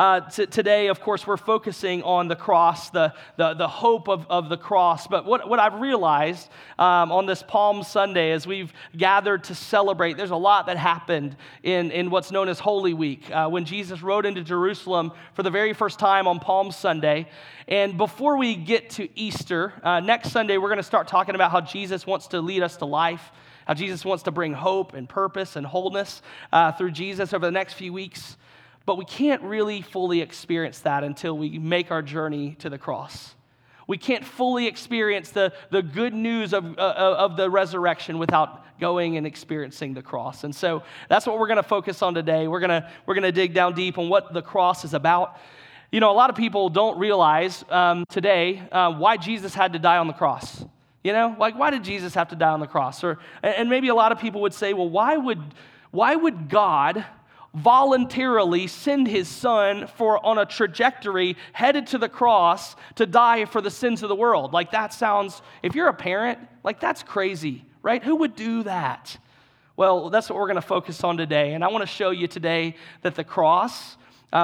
Today, of course, we're focusing on the cross, the hope of the cross. But what I've realized on this Palm Sunday as we've gathered to celebrate, there's a lot that happened in what's known as Holy Week, when Jesus rode into Jerusalem for the very first time on Palm Sunday. And before we get to Easter, next Sunday, we're going to start talking about how Jesus wants to lead us to life, how Jesus wants to bring hope and purpose and wholeness through Jesus over the next few weeks. But we can't really fully experience that until we make our journey to the cross. We can't fully experience the good news of the resurrection without going and experiencing the cross. And so that's what we're going to focus on today. We're going to dig down deep on what the cross is about. You know, a lot of people don't realize today why Jesus had to die on the cross. You know, like, why did Jesus have to die on the cross? And maybe a lot of people would say, well, why would God voluntarily send his son on a trajectory headed to the cross to die for the sins of the world? Like, that sounds, if you're a parent, like, that's crazy, right? Who would do that? Well, that's what we're going to focus on today. And I want to show you today that the cross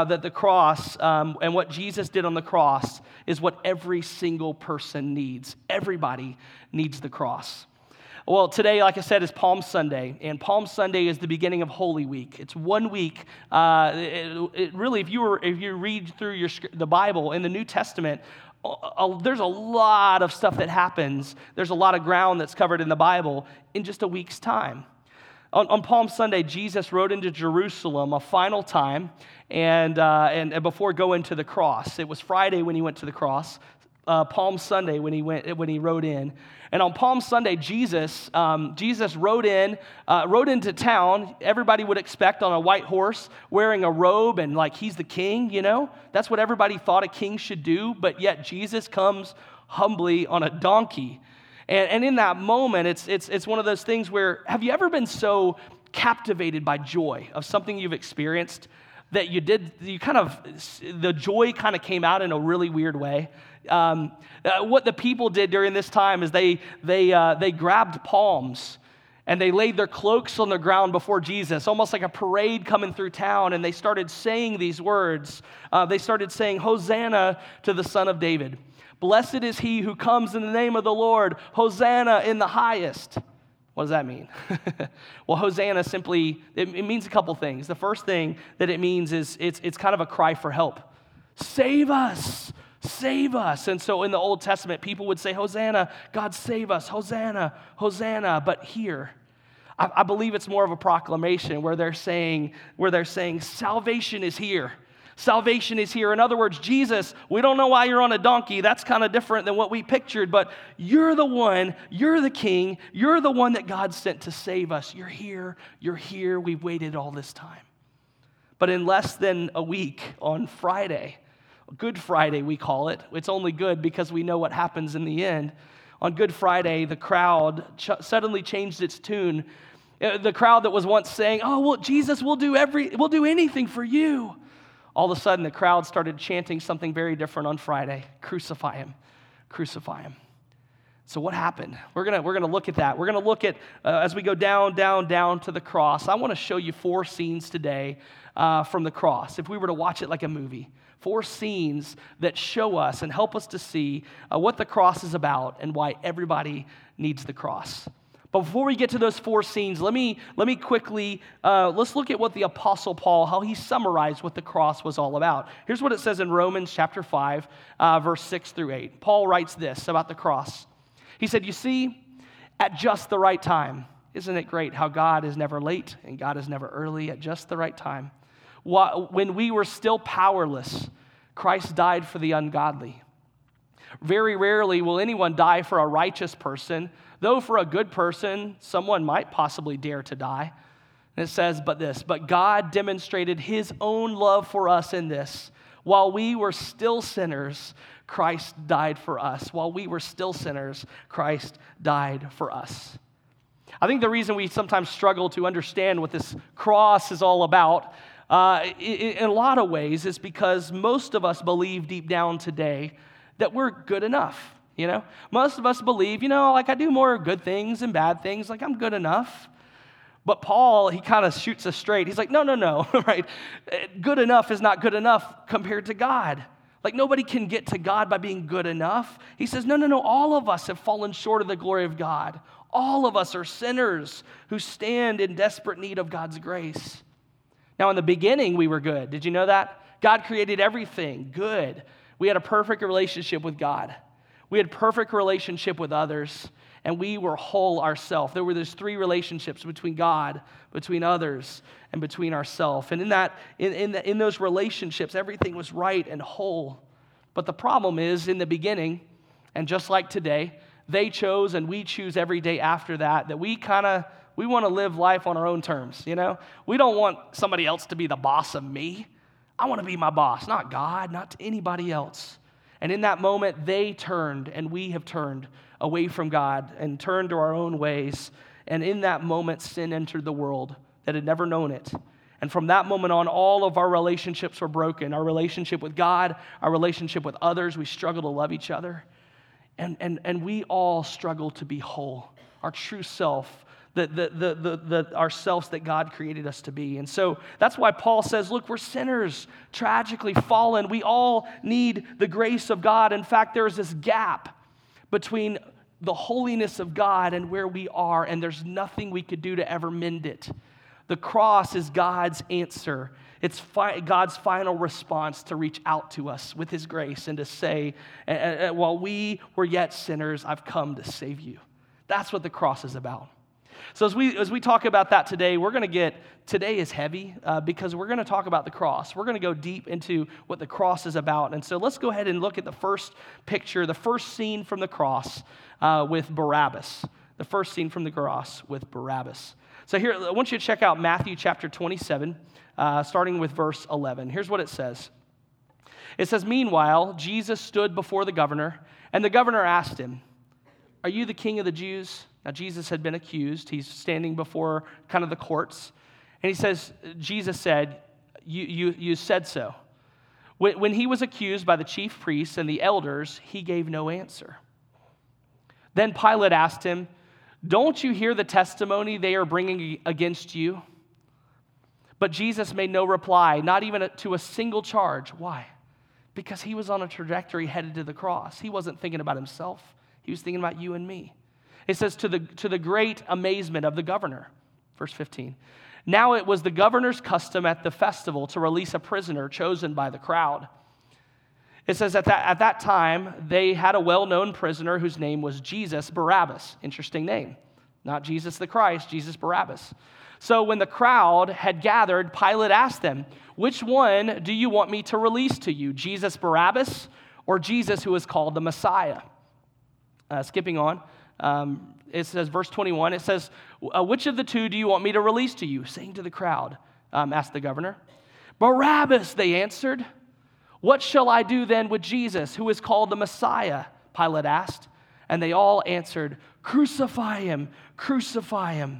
and what Jesus did on the cross is what every single person needs. Everybody needs the cross. Well, today, like I said, is Palm Sunday, and Palm Sunday is the beginning of Holy Week. It's 1 week. It really, if you read through the Bible in the New Testament, there's a lot of stuff that happens. There's a lot of ground that's covered in the Bible in just a week's time. On Palm Sunday, Jesus rode into Jerusalem a final time, and before going to the cross. It was Friday when he went to the cross. Palm Sunday when he rode in. And on Palm Sunday, Jesus rode into town. Everybody would expect on a white horse, wearing a robe, and like he's the king, you know? That's what everybody thought a king should do, but yet Jesus comes humbly on a donkey. And in that moment, it's one of those things where, have you ever been so captivated by joy of something you've experienced that the joy kind of came out in a really weird way? What the people did during this time is they grabbed palms and they laid their cloaks on the ground before Jesus, almost like a parade coming through town, and they started saying these words. They started saying, "Hosanna to the Son of David. Blessed is he who comes in the name of the Lord. Hosanna in the highest." What does that mean? Well, Hosanna simply, it means a couple things. The first thing that it means is it's kind of a cry for help. Save us. Save us. And so in the Old Testament, people would say, "Hosanna, God save us, Hosanna, Hosanna." But here, I believe it's more of a proclamation where they're saying, salvation is here. Salvation is here. In other words, Jesus, we don't know why you're on a donkey. That's kind of different than what we pictured, but you're the one, you're the king, you're the one that God sent to save us. You're here, we've waited all this time. But in less than a week, on Friday, Good Friday we call it, it's only good because we know what happens in the end. On Good Friday, the crowd suddenly changed its tune. The crowd that was once saying, "Oh, well, Jesus, we'll do anything for you." All of a sudden, the crowd started chanting something very different on Friday. Crucify him. Crucify him. So what happened? We're gonna look at that. We're gonna look at, as we go down to the cross. I want to show you 4 scenes today from the cross. If we were to watch it like a movie, 4 scenes that show us and help us to see what the cross is about and why everybody needs the cross. But before we get to those 4 scenes, let me quickly, let's look at what the Apostle Paul, how he summarized what the cross was all about. Here's what it says in Romans chapter 5, verse 6 through 8. Paul writes this about the cross. He said, "You see, at just the right time." Isn't it great how God is never late and God is never early, at just the right time? "When we were still powerless, Christ died for the ungodly. Very rarely will anyone die for a righteous person, though for a good person, someone might possibly dare to die." And it says, but God demonstrated his own love for us in this. While we were still sinners, Christ died for us. While we were still sinners, Christ died for us. I think the reason we sometimes struggle to understand what this cross is all about, in a lot of ways, is because most of us believe deep down today that we're good enough. You know, most of us believe, like I do more good things and bad things, like I'm good enough. But Paul, he kind of shoots us straight. He's like, no, right? Good enough is not good enough compared to God. Like, nobody can get to God by being good enough. He says, no, all of us have fallen short of the glory of God. All of us are sinners who stand in desperate need of God's grace. Now, in the beginning, we were good. Did you know that? God created everything good. We had a perfect relationship with God. We had perfect relationship with others, and we were whole ourselves. There were those three relationships between God, between others, and between ourselves. And in those relationships, everything was right and whole. But the problem is, in the beginning, and just like today, they chose and we choose every day after that we want to live life on our own terms, you know? We don't want somebody else to be the boss of me. I want to be my boss, not God, not to anybody else. And in that moment, they turned, and we have turned away from God and turned to our own ways. And in that moment, sin entered the world that had never known it. And from that moment on, all of our relationships were broken. Our relationship with God, our relationship with others, we struggle to love each other. And we all struggle to be whole, our true self, ourselves that God created us to be. And so that's why Paul says, look, we're sinners, tragically fallen. We all need the grace of God. In fact, there's this gap between the holiness of God and where we are, and there's nothing we could do to ever mend it. The cross is God's answer. It's God's final response to reach out to us with his grace and to say, while we were yet sinners, I've come to save you. That's what the cross is about. So as we talk about that today, today is heavy because we're going to talk about the cross. We're going to go deep into what the cross is about. And so let's go ahead and look at the first picture, the first scene from the cross with Barabbas. The first scene from the cross with Barabbas. So here, I want you to check out Matthew chapter 27, starting with verse 11. Here's what it says. It says, meanwhile, Jesus stood before the governor, and the governor asked him, are you the king of the Jews? Now, Jesus had been accused. He's standing before kind of the courts. And Jesus said, you said so. When he was accused by the chief priests and the elders, he gave no answer. Then Pilate asked him, don't you hear the testimony they are bringing against you? But Jesus made no reply, not even to a single charge. Why? Because he was on a trajectory headed to the cross. He wasn't thinking about himself. He was thinking about you and me. It says, to the great amazement of the governor, verse 15. Now it was the governor's custom at the festival to release a prisoner chosen by the crowd. It says at that time, they had a well-known prisoner whose name was Jesus Barabbas. Interesting name. Not Jesus the Christ, Jesus Barabbas. So when the crowd had gathered, Pilate asked them, which one do you want me to release to you, Jesus Barabbas or Jesus who is called the Messiah? Skipping on. It says, verse 21, it says, which of the two do you want me to release to you? Saying to the crowd, asked the governor. Barabbas, they answered. What shall I do then with Jesus, who is called the Messiah? Pilate asked. And they all answered, crucify him, crucify him.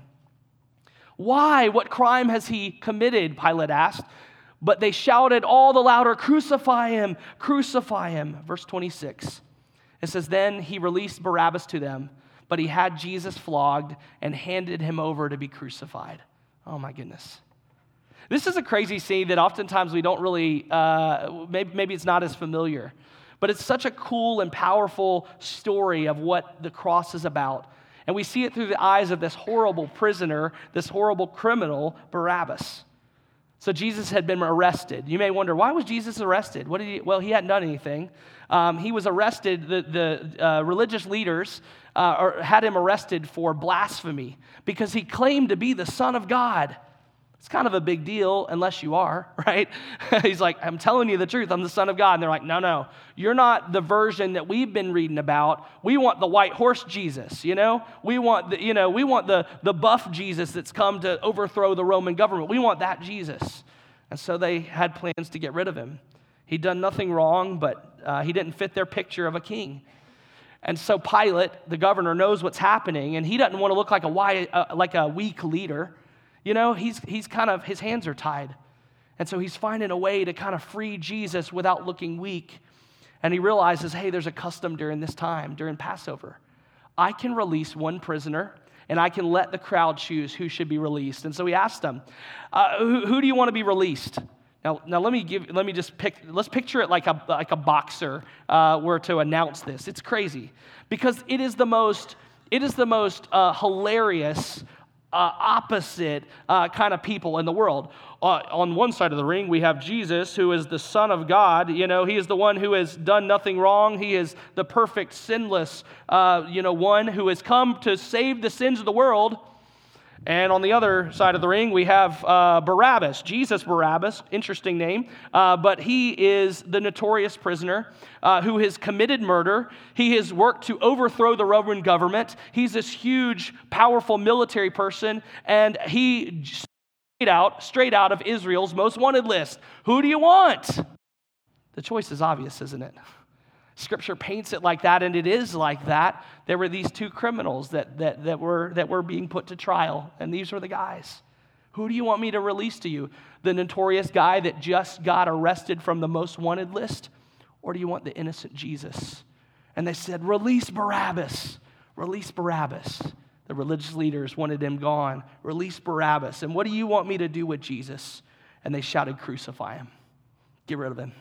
Why? What crime has he committed? Pilate asked. But they shouted all the louder, crucify him, crucify him. Verse 26. It says, then he released Barabbas to them, but he had Jesus flogged and handed him over to be crucified. Oh my goodness. This is a crazy scene that oftentimes we don't really, maybe it's not as familiar, but it's such a cool and powerful story of what the cross is about. And we see it through the eyes of this horrible prisoner, this horrible criminal, Barabbas. So Jesus had been arrested. You may wonder, why was Jesus arrested? Well, he hadn't done anything. He was arrested, the religious leaders had him arrested for blasphemy because he claimed to be the Son of God. It's kind of a big deal unless you are, right? He's like, I'm telling you the truth, I'm the Son of God. And they're like, no, you're not the version that we've been reading about. We want the white horse Jesus, you know? We want the buff Jesus that's come to overthrow the Roman government. We want that Jesus. And so they had plans to get rid of him. He'd done nothing wrong, but he didn't fit their picture of a king. And so Pilate, the governor, knows what's happening, and he doesn't want to look like a weak leader. You know, he's kind of, his hands are tied. And so he's finding a way to kind of free Jesus without looking weak. And he realizes, hey, there's a custom during this time, during Passover. I can release one prisoner, and I can let the crowd choose who should be released. And so he asked them, who do you want to be released? Now let's picture it like a boxer were to announce this. It's crazy because it is the most hilarious opposite kind of people in the world. On one side of the ring, we have Jesus, who is the Son of God. He is the one who has done nothing wrong. He is the perfect, sinless, one who has come to save the sins of the world. And on the other side of the ring, we have Barabbas, Jesus Barabbas, interesting name, but he is the notorious prisoner who has committed murder. He has worked to overthrow the Roman government. He's this huge, powerful military person, and he straight out of Israel's most wanted list. Who do you want? The choice is obvious, isn't it? Scripture paints it like that, and it is like that. There were these two criminals that were being put to trial, and these were the guys. Who do you want me to release to you? The notorious guy that just got arrested from the most wanted list? Or do you want the innocent Jesus? And they said, release Barabbas. Release Barabbas. The religious leaders wanted him gone. Release Barabbas. And what do you want me to do with Jesus? And they shouted, crucify him. Get rid of him.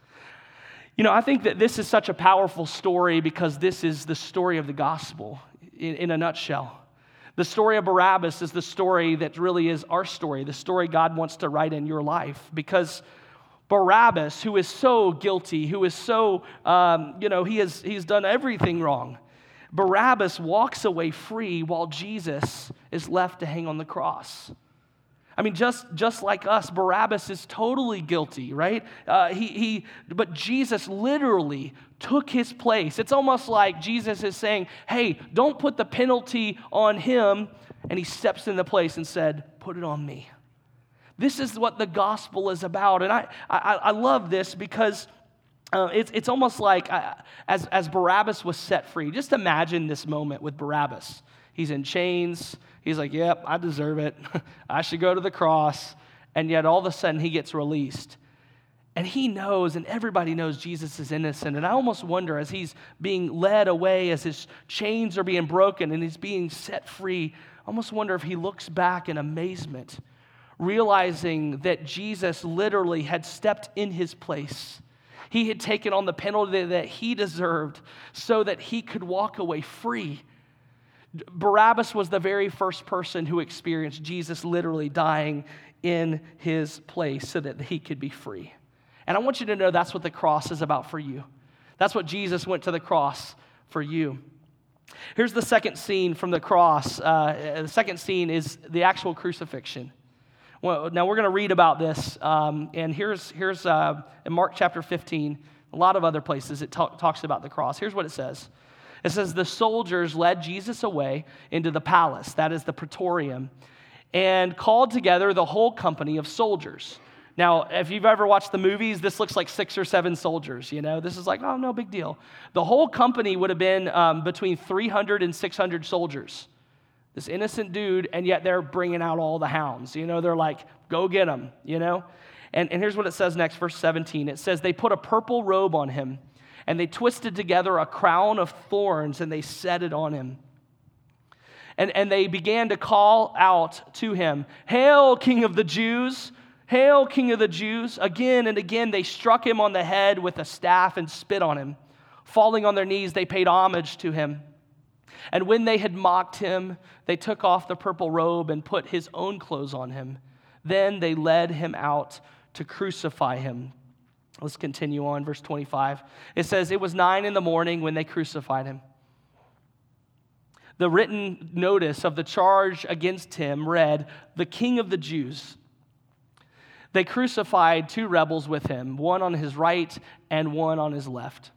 I think that this is such a powerful story because this is the story of the gospel in a nutshell. The story of Barabbas is the story that really is our story, the story God wants to write in your life. Because Barabbas, who is so guilty, who is so, he's done everything wrong. Barabbas walks away free while Jesus is left to hang on the cross. I mean, just like us, Barabbas is totally guilty, right? But Jesus literally took his place. It's almost like Jesus is saying, hey, don't put the penalty on him. And he steps in the place and said, put it on me. This is what the gospel is about. And I love this because it's almost like as Barabbas was set free. Just imagine this moment with Barabbas. He's in chains. He's like, yep, I deserve it. I should go to the cross. And yet all of a sudden he gets released. And he knows, and everybody knows Jesus is innocent. And I almost wonder, as he's being led away, as his chains are being broken and he's being set free, I almost wonder if he looks back in amazement, realizing that Jesus literally had stepped in his place. He had taken on the penalty that he deserved so that he could walk away free. Barabbas was the very first person who experienced Jesus literally dying in his place so that he could be free. And I want you to know that's what the cross is about for you. That's what Jesus went to the cross for you. Here's the second scene from the cross. The second scene is the actual crucifixion. Well, now we're going to read about this, and here's in Mark chapter 15, a lot of other places it talks about the cross. Here's what it says. It says, the soldiers led Jesus away into the palace, that is the praetorium, and called together the whole company of soldiers. Now, if you've ever watched the movies, this looks like 6 or 7 soldiers, This is like, oh, no big deal. The whole company would have been between 300 and 600 soldiers. This innocent dude, and yet they're bringing out all the hounds. They're like, go get him, And here's what it says next, verse 17. It says, they put a purple robe on him, and they twisted together a crown of thorns, and they set it on him. And they began to call out to him, Hail, King of the Jews! Hail, King of the Jews! Again and again they struck him on the head with a staff and spit on him. Falling on their knees, they paid homage to him. And when they had mocked him, they took off the purple robe and put his own clothes on him. Then they led him out to crucify him. Let's continue on, verse 25. It says, it was 9 a.m. when they crucified him. The written notice of the charge against him read, the King of the Jews. They crucified 2 rebels with him, one on his right and one on his left.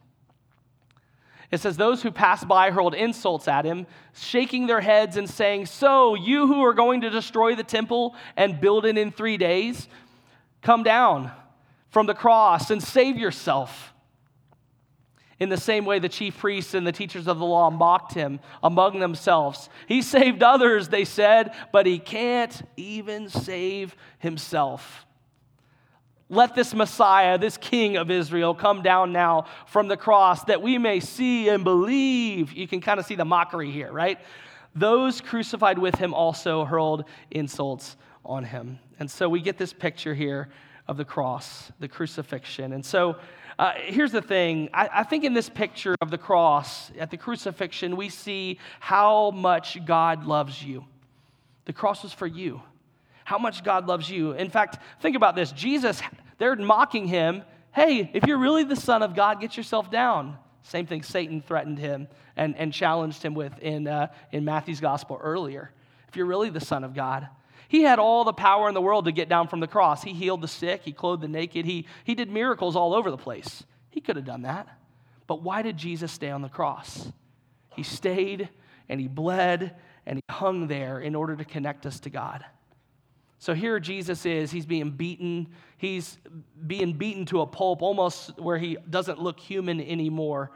It says, those who passed by hurled insults at him, shaking their heads and saying, so you who are going to destroy the temple and build it in 3 days, come down from the cross and save yourself. In the same way, the chief priests and the teachers of the law mocked him among themselves. He saved others, they said, but he can't even save himself. Let this Messiah, this King of Israel, come down now from the cross that we may see and believe. You can kind of see the mockery here, right? those crucified with him also hurled insults on him. And so we get this picture here of the cross, the crucifixion. And so here's the thing. I think in this picture of the cross, at the crucifixion, we see how much God loves you. The cross was for you. How much God loves you. In fact, think about this. Jesus, they're mocking him. Hey, if you're really the Son of God, get yourself down. Same thing Satan threatened him and challenged him with in Matthew's gospel earlier. If you're really the Son of God. He had all the power in the world to get down from the cross. He healed the sick. He clothed the naked. He did miracles all over the place. He could have done that. But why did Jesus stay on the cross? He stayed and he bled and he hung there in order to connect us to God. So here Jesus is. He's being beaten. He's being beaten to a pulp, almost where he doesn't look human anymore.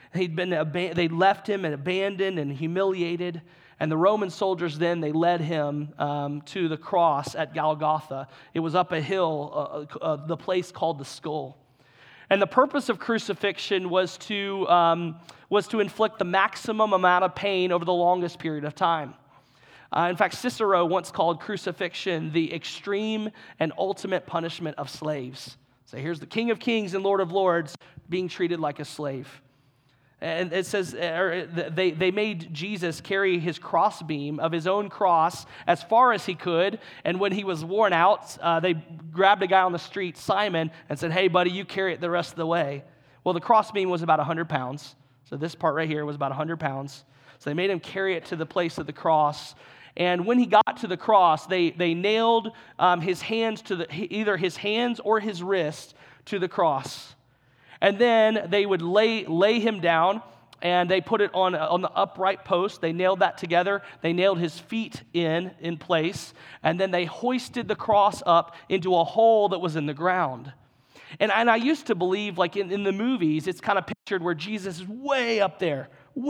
They left him and abandoned and humiliated. And the Roman soldiers then, they led him to the cross at Golgotha. It was up a hill, the place called the Skull. And the purpose of crucifixion was to inflict the maximum amount of pain over the longest period of time. In fact, Cicero once called crucifixion the extreme and ultimate punishment of slaves. So here's the King of Kings and Lord of Lords being treated like a slave. And it says they made Jesus carry his crossbeam of his own cross as far as he could. And when he was worn out, they grabbed a guy on the street, Simon, and said, hey, buddy, you carry it the rest of the way. Well, the crossbeam was about 100 pounds. So this part right here was about 100 pounds. So they made him carry it to the place of the cross. And when he got to the cross, they nailed his hands to either his hands or his wrist to the cross. And then they would lay him down, and they put it on the upright post. They nailed that together. They nailed his feet in place, and then they hoisted the cross up into a hole that was in the ground. And I used to believe, like in the movies, it's kind of pictured where Jesus is way up there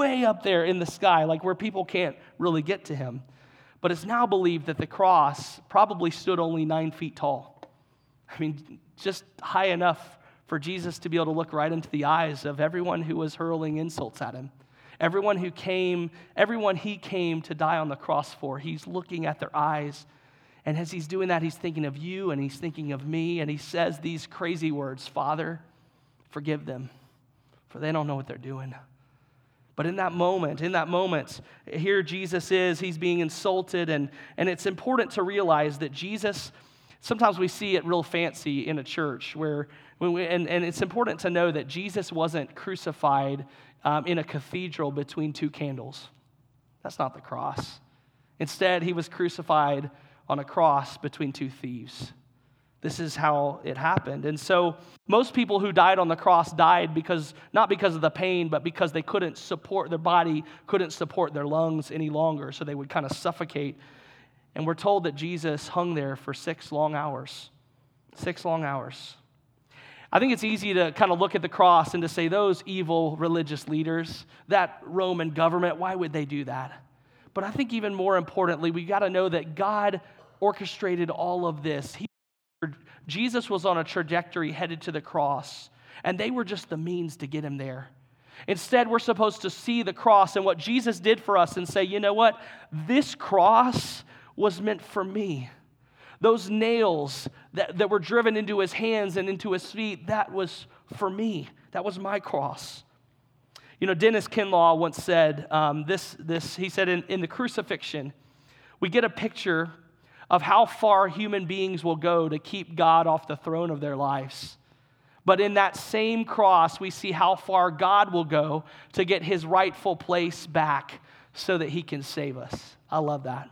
in the sky, like where people can't really get to him. But it's now believed that the cross probably stood only 9 feet tall. I mean, just high enough for Jesus to be able to look right into the eyes of everyone who was hurling insults at him. Everyone he came to die on the cross for, he's looking at their eyes. And as he's doing that, he's thinking of you and he's thinking of me. And he says these crazy words, Father, forgive them, for they don't know what they're doing. But in that moment, here Jesus is, he's being insulted. And it's important to realize that Jesus, sometimes we see it real fancy in a church and it's important to know that Jesus wasn't crucified in a cathedral between two candles. That's not the cross. Instead, he was crucified on a cross between two thieves. This is how it happened. And so most people who died on the cross died not because of the pain, but because they couldn't support, their body couldn't support their lungs any longer, so they would kind of suffocate. And we're told that Jesus hung there for 6 long hours. 6 long hours. I think it's easy to kind of look at the cross and to say, those evil religious leaders, that Roman government, why would they do that? But I think even more importantly, we got to know that God orchestrated all of this. Jesus was on a trajectory headed to the cross, and they were just the means to get him there. Instead, we're supposed to see the cross and what Jesus did for us and say, you know what? This cross was meant for me. Those nails that were driven into his hands and into his feet, that was for me. That was my cross. You know, Dennis Kinlaw once said he said, in the crucifixion, we get a picture of how far human beings will go to keep God off the throne of their lives. But in that same cross, we see how far God will go to get his rightful place back so that he can save us. I love that.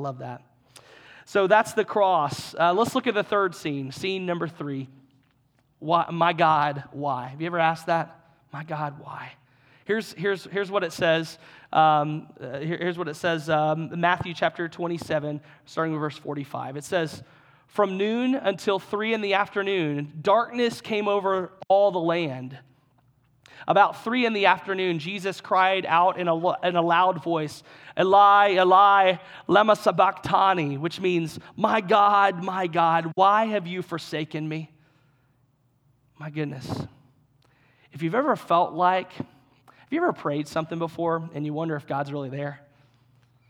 So that's the cross. Let's look at the third scene number 3. Why, my God, why? Have you ever asked that? My God, why? Here's what it says. Here's what it says. Matthew chapter 27, starting with verse 45. It says, "From noon until 3 p.m, darkness came over all the land. About 3 p.m, Jesus cried out in a loud voice, 'Eli, Eli, lema sabachthani,' which means, my God, why have you forsaken me?" My goodness. If you've ever felt like, have you ever prayed something before and you wonder if God's really there?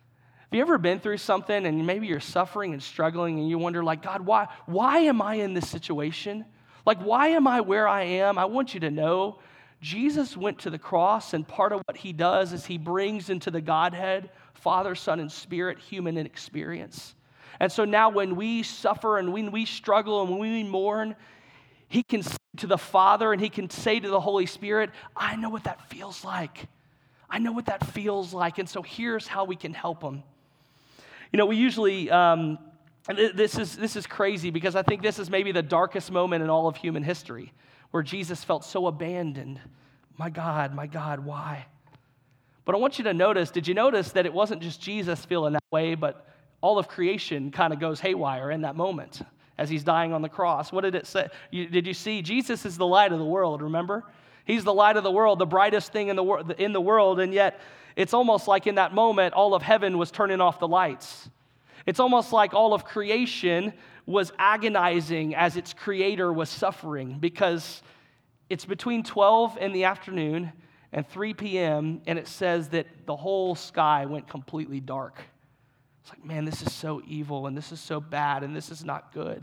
Have you ever been through something and maybe you're suffering and struggling and you wonder, like, God, why am I in this situation? Like, why am I where I am? I want you to know Jesus went to the cross, and part of what he does is he brings into the Godhead, Father, Son, and Spirit, human experience. And so now when we suffer and when we struggle and when we mourn, he can say to the Father and he can say to the Holy Spirit, I know what that feels like. I know what that feels like. And so here's how we can help him. You know, we usually, this is crazy because I think this is maybe the darkest moment in all of human history where Jesus felt so abandoned. My God, why? But I want you to notice, did you notice that it wasn't just Jesus feeling that way, but all of creation kind of goes haywire in that moment as he's dying on the cross? What did it say? Did you see? Jesus is the light of the world, remember? He's the light of the world, the brightest thing in the world, and yet it's almost like in that moment, all of heaven was turning off the lights. It's almost like all of creation was agonizing as its creator was suffering, because it's between 12 in the afternoon and 3 p.m., and it says that the whole sky went completely dark. It's like, man, this is so evil, and this is so bad, and this is not good.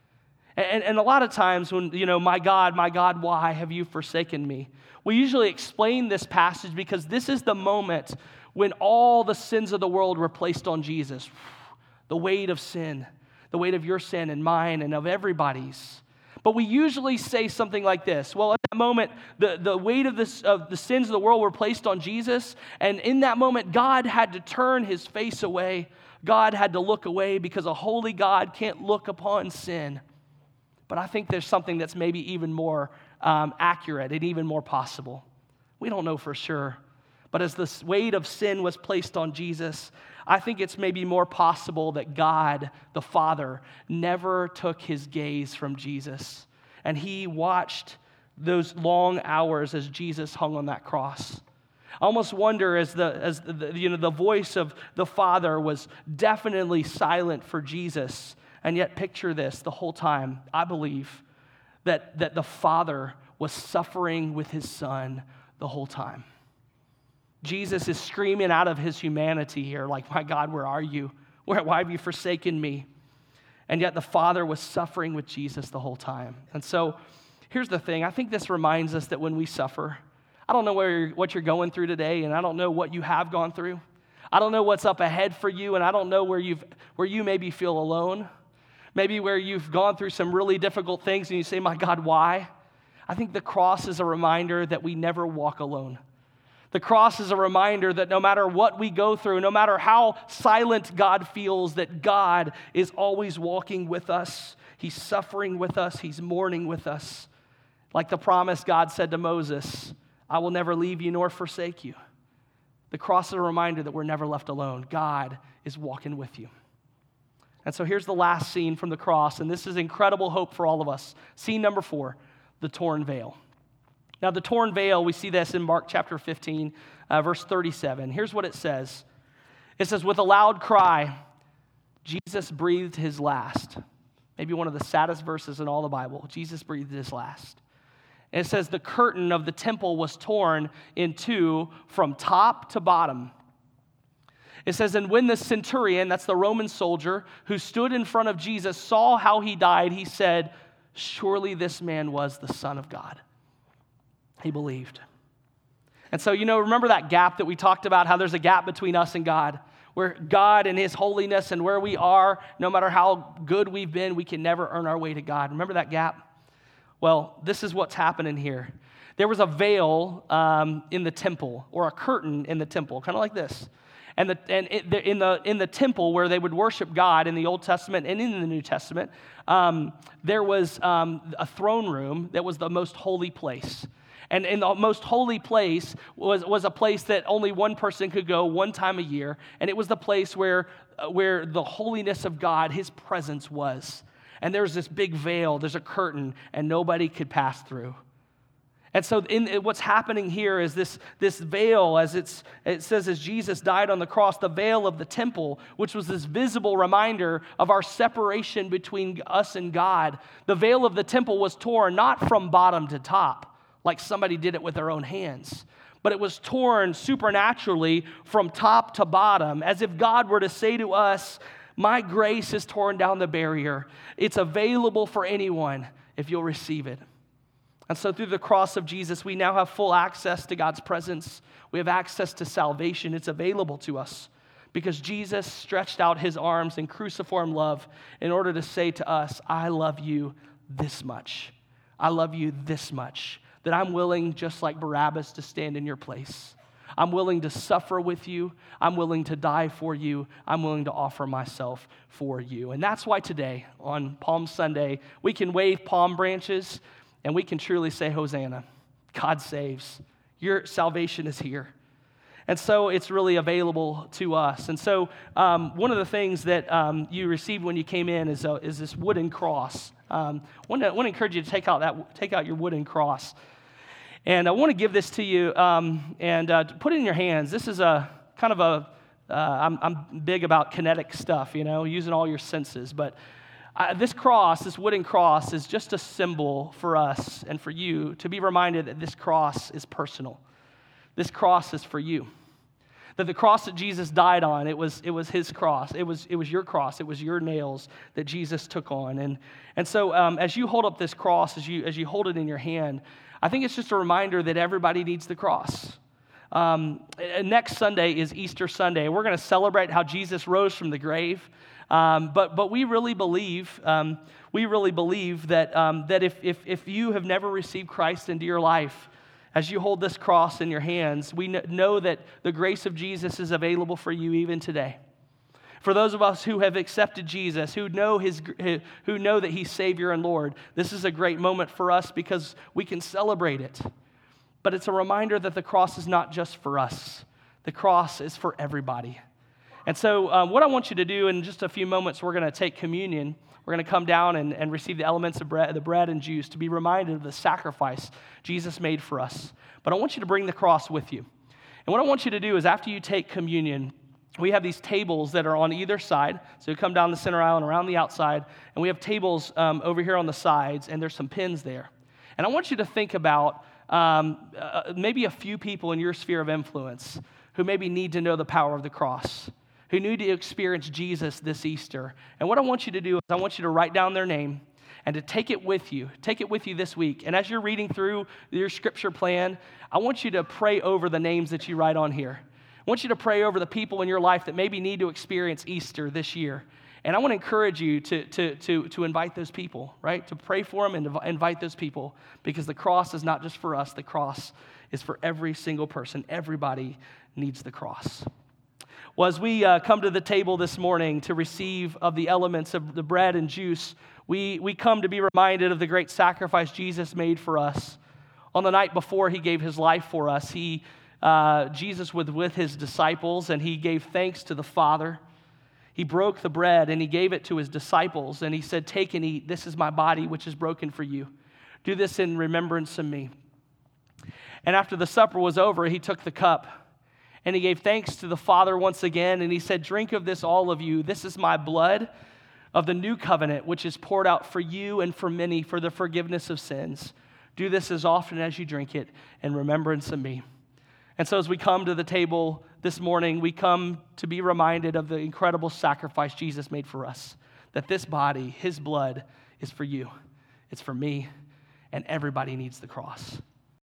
And a lot of times when, my God, why have you forsaken me? We usually explain this passage because this is the moment when all the sins of the world were placed on Jesus. The weight of sin, the weight of your sin and mine and of everybody's. But we usually say something like this. Well, at that moment, the weight of the sins of the world were placed on Jesus, and in that moment, God had to turn his face away. God had to look away because a holy God can't look upon sin. But I think there's something that's maybe even more accurate and even more possible. We don't know for sure. But as the weight of sin was placed on Jesus, I think it's maybe more possible that God, the Father, never took his gaze from Jesus. And he watched those long hours as Jesus hung on that cross. I almost wonder as the voice of the Father was definitely silent for Jesus. And yet picture this, the whole time, I believe that the Father was suffering with his Son the whole time. Jesus is screaming out of his humanity here, like, my God, where are you? Why have you forsaken me? And yet the Father was suffering with Jesus the whole time. And so here's the thing. I think this reminds us that when we suffer, I don't know what you're going through today, and I don't know what you have gone through. I don't know what's up ahead for you, and I don't know where you maybe feel alone. Maybe where you've gone through some really difficult things and you say, my God, why? I think the cross is a reminder that we never walk alone. The cross is a reminder that no matter what we go through, no matter how silent God feels, that God is always walking with us. He's suffering with us. He's mourning with us. Like the promise God said to Moses, I will never leave you nor forsake you. The cross is a reminder that we're never left alone. God is walking with you. And so here's the last scene from the cross, and this is incredible hope for all of us. Scene number 4, the torn veil. Now, the torn veil, we see this in Mark chapter 15, verse 37. Here's what it says. It says, with a loud cry, Jesus breathed his last. Maybe one of the saddest verses in all the Bible. Jesus breathed his last. And it says, the curtain of the temple was torn in two from top to bottom. It says, and when the centurion, that's the Roman soldier, who stood in front of Jesus, saw how he died, he said, surely this man was the Son of God. He believed. And so, remember that gap that we talked about, how there's a gap between us and God, where God and his holiness and where we are, no matter how good we've been, we can never earn our way to God. Remember that gap? Well, this is what's happening here. There was a veil in the temple, or a curtain in the temple, kind of like this. In the temple where they would worship God in the Old Testament and in the New Testament, there was a throne room that was the most holy place. And in the most holy place was a place that only one person could go one time a year, and it was the place where the holiness of God, his presence was. And there's this big veil, there's a curtain, and nobody could pass through. And so what's happening here is this veil, as it says as Jesus died on the cross, the veil of the temple, which was this visible reminder of our separation between us and God. The veil of the temple was torn not from bottom to top, like somebody did it with their own hands, but it was torn supernaturally from top to bottom, as if God were to say to us, my grace has torn down the barrier. It's available for anyone if you'll receive it. And so through the cross of Jesus, we now have full access to God's presence. We have access to salvation. It's available to us because Jesus stretched out his arms in cruciform love in order to say to us, I love you this much. I love you this much, that I'm willing, just like Barabbas, to stand in your place. I'm willing to suffer with you. I'm willing to die for you. I'm willing to offer myself for you. And that's why today, on Palm Sunday, we can wave palm branches and we can truly say, Hosanna. God saves. Your salvation is here. And so it's really available to us. And so one of the things that you received when you came in is this wooden cross. I want to encourage you to take out your wooden cross. And I want to give this to you and put it in your hands. This is a kind of I'm big about kinetic stuff, using all your senses. But this wooden cross, is just a symbol for us and for you to be reminded that this cross is personal. This cross is for you. That the cross that Jesus died on, it was his cross. It was your cross. It was your nails that Jesus took on. And so as you hold up this cross, as you hold it in your hand, I think it's just a reminder that everybody needs the cross. Next Sunday is Easter Sunday. We're going to celebrate how Jesus rose from the grave. But we really believe that if you have never received Christ into your life, as you hold this cross in your hands, we know that the grace of Jesus is available for you even today. For those of us who have accepted Jesus, who know that he's Savior and Lord, this is a great moment for us because we can celebrate it. But it's a reminder that the cross is not just for us. The cross is for everybody. And so what I want you to do in just a few moments, we're going to take communion. We're going to come down and receive the elements of the bread and juice to be reminded of the sacrifice Jesus made for us. But I want you to bring the cross with you. And what I want you to do is after you take communion, we have these tables that are on either side. So you come down the center aisle and around the outside, and we have tables over here on the sides, and there's some pins there. And I want you to think about maybe a few people in your sphere of influence who maybe need to know the power of the cross, who need to experience Jesus this Easter. And what I want you to do is I want you to write down their name and to take it with you this week. And as you're reading through your scripture plan, I want you to pray over the names that you write on here. I want you to pray over the people in your life that maybe need to experience Easter this year. And I want to encourage you to invite those people, right? To pray for them and invite those people, because the cross is not just for us. The cross is for every single person. Everybody needs the cross. Well, as we come to the table this morning to receive of the elements of the bread and juice, we come to be reminded of the great sacrifice Jesus made for us. On the night before he gave his life for us, Jesus was with his disciples, and he gave thanks to the Father. He broke the bread, and he gave it to his disciples, and he said, take and eat. This is my body, which is broken for you. Do this in remembrance of me. And after the supper was over, he took the cup, and he gave thanks to the Father once again, and he said, drink of this, all of you. This is my blood of the new covenant, which is poured out for you and for many for the forgiveness of sins. Do this as often as you drink it in remembrance of me. And so as we come to the table this morning, we come to be reminded of the incredible sacrifice Jesus made for us, that this body, his blood, is for you. It's for me, and everybody needs the cross.